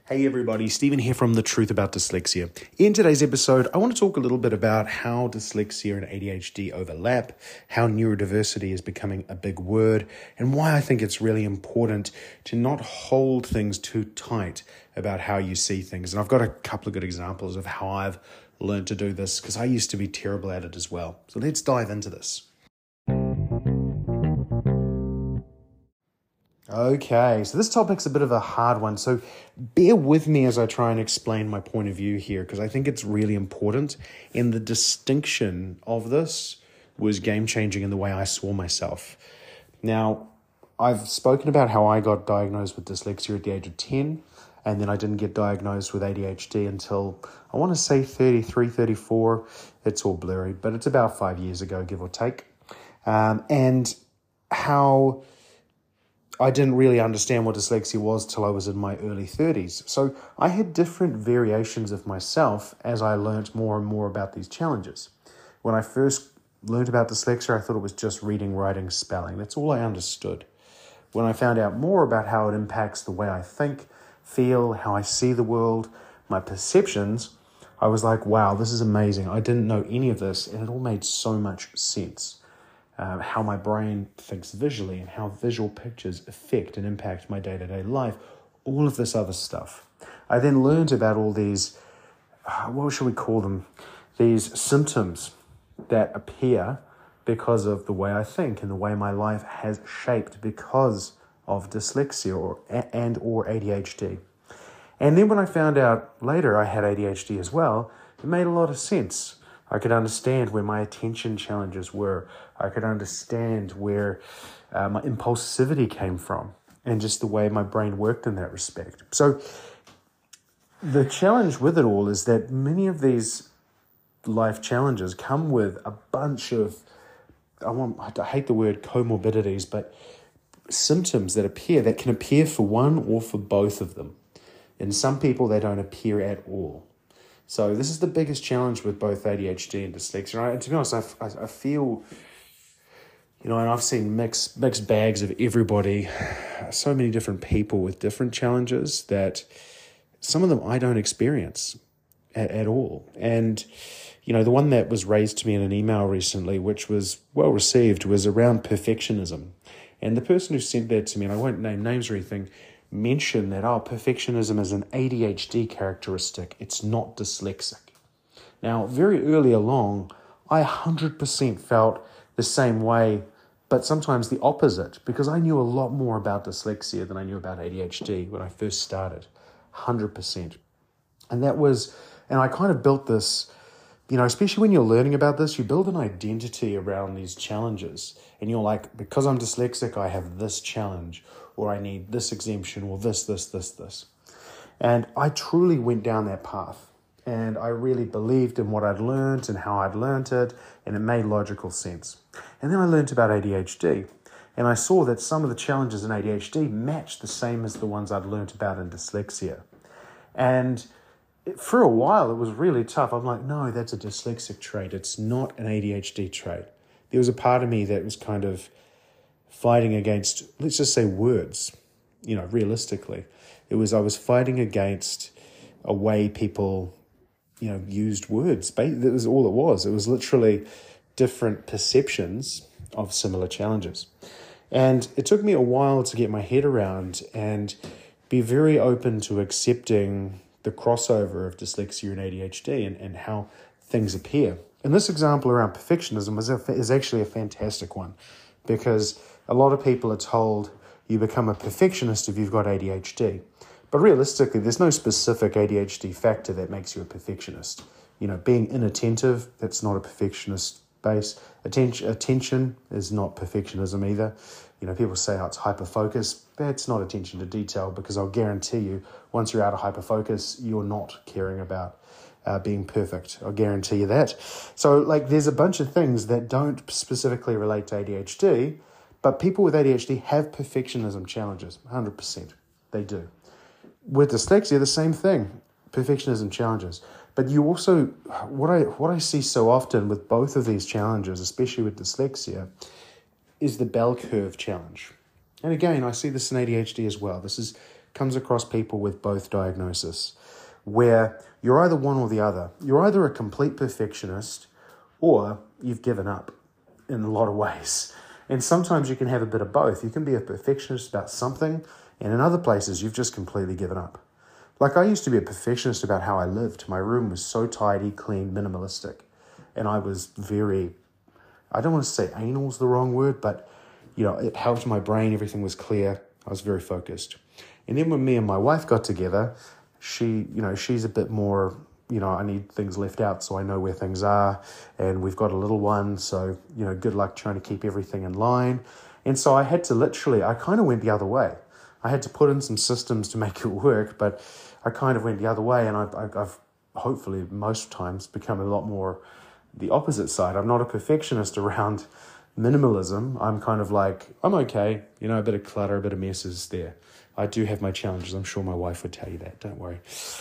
Hey everybody, Stephen here from The Truth About Dyslexia. In today's episode, I want to talk a little bit about how dyslexia and ADHD overlap, how neurodiversity is becoming a big word, and why I think it's really important to not hold things too tight about how you see things. And I've got a couple of good examples of how I've learned to do this, because I used to be terrible at it as well. So let's dive into this. Okay, so this topic's a bit of a hard one, so bear with me as I try and explain my point of view here, because I think it's really important, and the distinction of this was game-changing in the way I saw myself. Now, I've spoken about how I got diagnosed with dyslexia at the age of 10, and then I didn't get diagnosed with ADHD until, I want to say 33, 34, it's all blurry, but it's about 5 years ago, give or take, and how I didn't really understand what dyslexia was till I was in my early 30s. So I had different variations of myself as I learnt more and more about these challenges. When I first learnt about dyslexia, I thought it was just reading, writing, spelling. That's all I understood. When I found out more about how it impacts the way I think, feel, how I see the world, my perceptions, I was like, wow, this is amazing. I didn't know any of this, and it all made so much sense. How my brain thinks visually and how visual pictures affect and impact my day-to-day life, all of this other stuff. I then learned about all these, what should we call them? These symptoms that appear because of the way I think and the way my life has shaped because of dyslexia or ADHD. And then when I found out later I had ADHD as well, it made a lot of sense. I could understand where my attention challenges were. I could understand where my impulsivity came from and just the way my brain worked in that respect. So the challenge with it all is that many of these life challenges come with a bunch of, I hate the word comorbidities, but symptoms that can appear for one or for both of them. In some people, they don't appear at all. So this is the biggest challenge with both ADHD and dyslexia. And to be honest, I feel, and I've seen mixed bags of everybody, so many different people with different challenges that some of them I don't experience at all. And, the one that was raised to me in an email recently, which was well received, was around perfectionism. And the person who sent that to me, and I won't name names or anything, mention that, perfectionism is an ADHD characteristic. It's not dyslexic. Now, very early along, I 100% felt the same way, but sometimes the opposite, because I knew a lot more about dyslexia than I knew about ADHD when I first started, 100%. And I kind of built this, especially when you're learning about this, you build an identity around these challenges. And you're like, because I'm dyslexic, I have this challenge, or I need this exemption, or this. And I truly went down that path. And I really believed in what I'd learned and how I'd learned it, and it made logical sense. And then I learned about ADHD. And I saw that some of the challenges in ADHD matched the same as the ones I'd learned about in dyslexia. And for a while, it was really tough. I'm like, no, that's a dyslexic trait. It's not an ADHD trait. There was a part of me that was kind of fighting against, let's just say, words, realistically. I was fighting against a way people, used words. That was all it was. It was literally different perceptions of similar challenges. And it took me a while to get my head around and be very open to accepting the crossover of dyslexia and ADHD and how things appear. And this example around perfectionism is actually a fantastic one, because a lot of people are told you become a perfectionist if you've got ADHD. But realistically, there's no specific ADHD factor that makes you a perfectionist. Being inattentive, that's not a perfectionist base. Attention is not perfectionism either. People say, it's hyperfocus. That's not attention to detail, because I'll guarantee you, once you're out of hyperfocus, you're not caring about being perfect. I'll guarantee you that. So, there's a bunch of things that don't specifically relate to ADHD, but people with ADHD have perfectionism challenges, 100%. They do. With dyslexia, the same thing, perfectionism challenges. But you also, what I see so often with both of these challenges, especially with dyslexia, is the bell curve challenge. And again, I see this in ADHD as well. This is comes across people with both diagnosis, where you're either one or the other. You're either a complete perfectionist or you've given up in a lot of ways. And sometimes you can have a bit of both. You can be a perfectionist about something, and in other places you've just completely given up. Like, I used to be a perfectionist about how I lived. My room was so tidy, clean, minimalistic. And I was very, I don't want to say anal is the wrong word, but, it helped my brain. Everything was clear. I was very focused. And then when me and my wife got together, she's a bit more, I need things left out so I know where things are. And we've got a little one, so, good luck trying to keep everything in line. And so I had to I kind of went the other way. I had to put in some systems to make it work, but I kind of went the other way, and I've hopefully most times become a lot more the opposite side. I'm not a perfectionist around minimalism. I'm kind of like, I'm okay, a bit of clutter, a bit of mess is there. I do have my challenges. I'm sure my wife would tell you that, don't worry.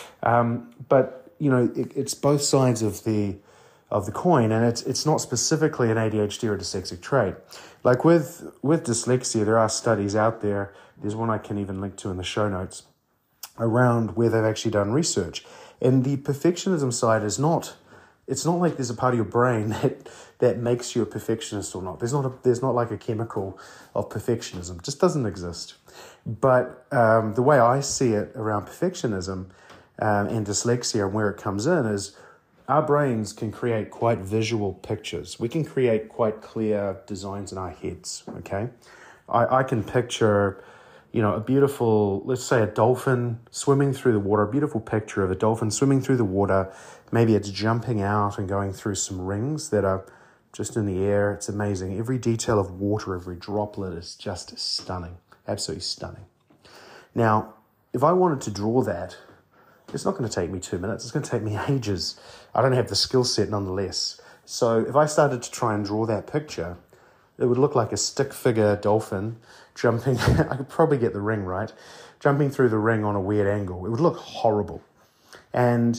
But it's both sides of the coin, and it's not specifically an ADHD or dyslexic trait. Like with dyslexia, there are studies out there. There's one I can even link to in the show notes around where they've actually done research. And the perfectionism side it's not like there's a part of your brain that makes you a perfectionist or not. There's not like a chemical of perfectionism. It just doesn't exist. But the way I see it around perfectionism and dyslexia and where it comes in is our brains can create quite visual pictures. We can create quite clear designs in our heads, okay? I can picture, a beautiful, let's say a dolphin swimming through the water, a beautiful picture of a dolphin swimming through the water. Maybe it's jumping out and going through some rings that are just in the air. It's amazing. Every detail of water, every droplet is just stunning, absolutely stunning. Now, if I wanted to draw that, it's not going to take me 2 minutes. It's going to take me ages. I don't have the skill set nonetheless. So if I started to try and draw that picture, it would look like a stick figure dolphin jumping. I could probably get the ring right. Jumping through the ring on a weird angle. It would look horrible. And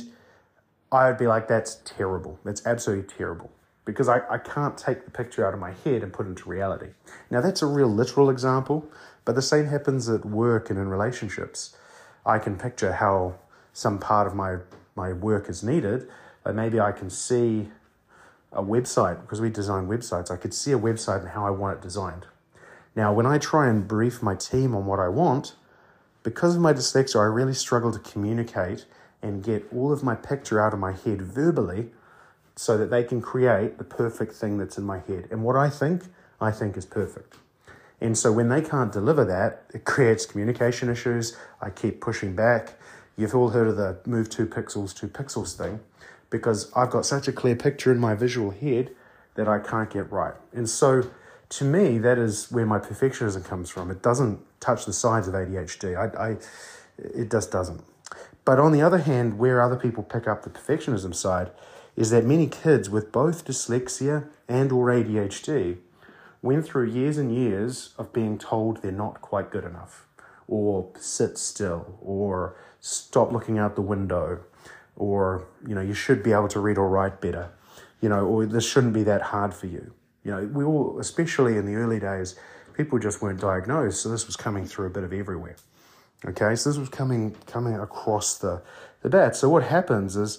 I would be like, that's terrible. That's absolutely terrible. Because I can't take the picture out of my head and put it into reality. Now, that's a real literal example, but the same happens at work and in relationships. I can picture how some part of my work is needed, but maybe I can see a website, because we design websites. I could see a website and how I want it designed. Now, when I try and brief my team on what I want, because of my dyslexia, I really struggle to communicate and get all of my picture out of my head verbally so that they can create the perfect thing that's in my head. And what I think is perfect. And so when they can't deliver that, it creates communication issues. I keep pushing back. You've all heard of the move 2 pixels thing, because I've got such a clear picture in my visual head that I can't get right. And so to me, that is where my perfectionism comes from. It doesn't touch the sides of ADHD. It just doesn't. But on the other hand, where other people pick up the perfectionism side is that many kids with both dyslexia and or ADHD went through years and years of being told they're not quite good enough, or sit still, or stop looking out the window, or, you should be able to read or write better, or this shouldn't be that hard for you. We all, especially in the early days, people just weren't diagnosed, so this was coming through a bit of everywhere. Okay, so this was coming across the bat. So what happens is,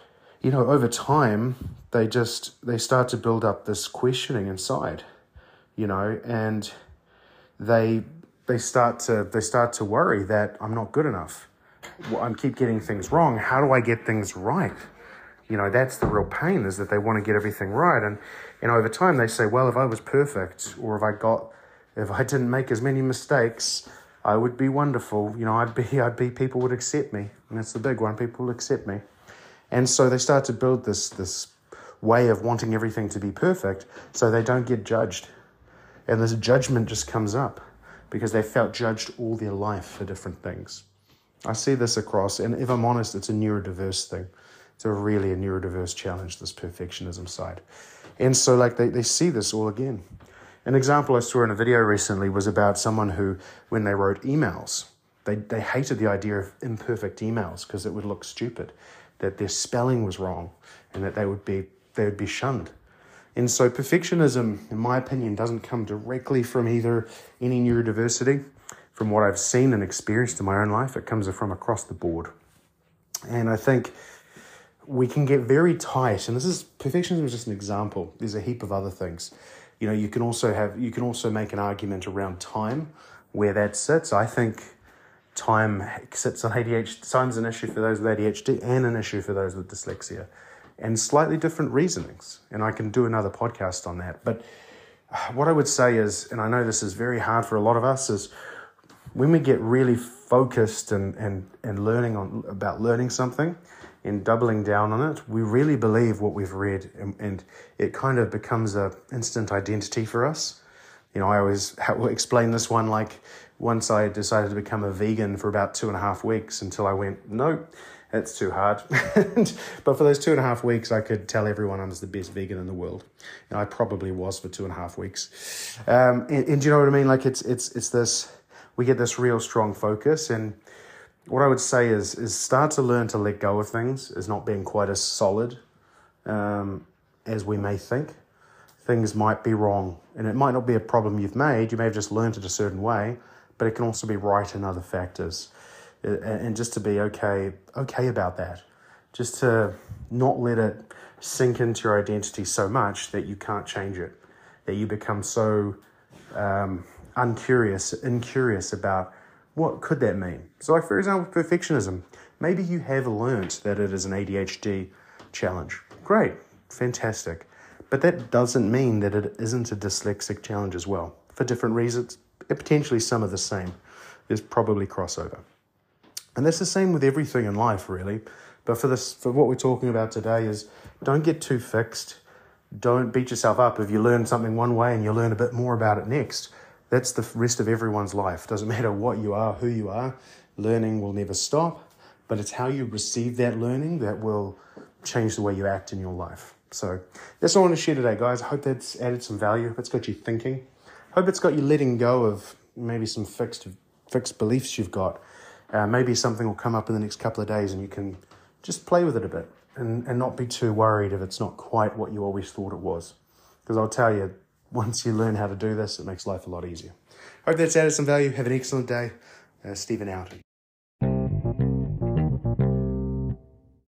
over time, they start to build up this questioning inside, and they start to worry that I'm not good enough. I keep getting things wrong. How do I get things right? That's the real pain, is that they want to get everything right. And over time they say, well, if I was perfect, or if I didn't make as many mistakes, I would be wonderful. I'd be, people would accept me. And that's the big one. People will accept me. And so they start to build this way of wanting everything to be perfect so they don't get judged. And this judgment just comes up because they felt judged all their life for different things. I see this across, and if I'm honest, it's a neurodiverse thing. It's really a neurodiverse challenge, this perfectionism side. And so they see this all again. An example I saw in a video recently was about someone who, when they wrote emails, they hated the idea of imperfect emails because it would look stupid, that their spelling was wrong, and that they would be shunned. And so perfectionism, in my opinion, doesn't come directly from either any neurodiversity. from what I've seen and experienced in my own life, it comes from across the board. And I think we can get very tight, and perfectionism is just an example. There's a heap of other things. You can also make an argument around time, where that sits. I think time sits on ADHD. Time's an issue for those with ADHD and an issue for those with dyslexia, and slightly different reasonings. And I can do another podcast on that. But what I would say is, and I know this is very hard for a lot of us, is when we get really focused and about learning something and doubling down on it, we really believe what we've read, and it kind of becomes an instant identity for us. I always explain this one, like once I decided to become a vegan for about 2.5 weeks until I went, no, it's too hard. But for those 2.5 weeks, I could tell everyone I was the best vegan in the world. And I probably was for 2.5 weeks. And do you know what I mean? Like it's this, we get this real strong focus. And what I would say is start to learn to let go of things as not being quite as solid as we may think. Things might be wrong, and it might not be a problem you've made. You may have just learned it a certain way, but it can also be right in other factors. And just to be okay about that. Just to not let it sink into your identity so much that you can't change it, that you become so incurious about what could that mean. So like, for example, perfectionism. Maybe you have learnt that it is an ADHD challenge. Great, fantastic. But that doesn't mean that it isn't a dyslexic challenge as well. For different reasons, potentially some are the same. There's probably crossover. And that's the same with everything in life, really. But for what we're talking about today is, don't get too fixed. Don't beat yourself up if you learn something one way and you learn a bit more about it next. That's the rest of everyone's life. Doesn't matter what you are, who you are. Learning will never stop. But it's how you receive that learning that will change the way you act in your life. So that's all I want to share today, guys. I hope that's added some value. Hope it's got you thinking. Hope it's got you letting go of maybe some fixed beliefs you've got. Maybe something will come up in the next couple of days and you can just play with it a bit and not be too worried if it's not quite what you always thought it was. Because I'll tell you, once you learn how to do this, it makes life a lot easier. Hope that's added some value. Have an excellent day. Stephen out.